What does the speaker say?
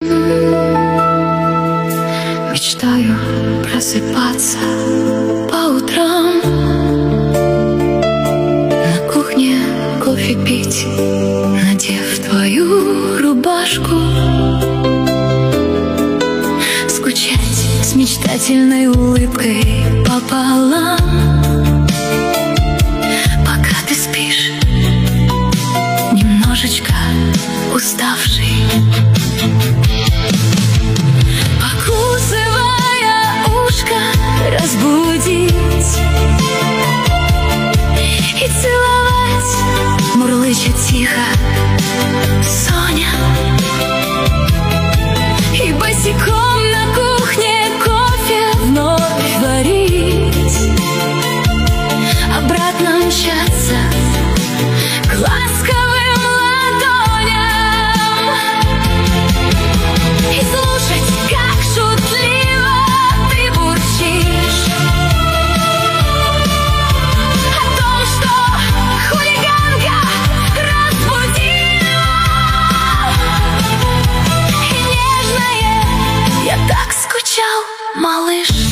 Мечтаю просыпаться по утрам, на кухне кофе пить, надев твою рубашку, скучать с мечтательной улыбкой пополам, пока ты спишь, немножечко уставший, покусывая ушко, разбудить и целовать, мурлыча тихо Соня, и босиком на кухне кофе вновь варить, обратно мчаться к ласковым ладоням и слушать, как шутливо ты бурчишь о том, что хулиганка разбудила. И нежное: я так скучал, малыш.